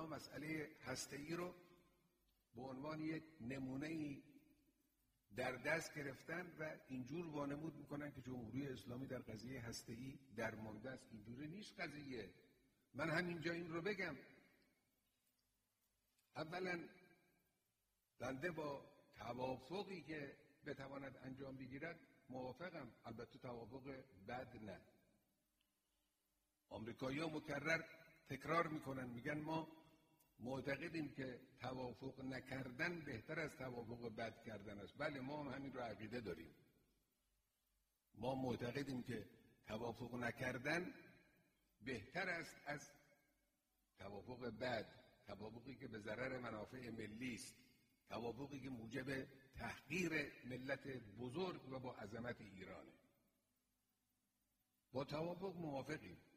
مسئله هسته‌ای رو به عنوان یک نمونه‌ای در دست گرفتن و اینجور وانمود میکنن که جمهوری اسلامی در قضیه هسته‌ای درمانده است. اینجوری نیست قضیه. من همینجا این رو بگم، اولا بنده با توافقی که بتواند انجام بگیرد موافقم، البته توافق بد نه. آمریکایی‌ها مکرر تکرار میکنن، میگن ما معتقدیم که توافق نکردن بهتر از توافق بد کردن است. بله، ما هم همین رو عقیده داریم. ما معتقدیم که توافق نکردن بهتر است از توافق بد، توافقی که به ضرر منافع ملی است، توافقی که موجب تحقیر ملت بزرگ و با عظمت ایرانه. با توافق موافقیم،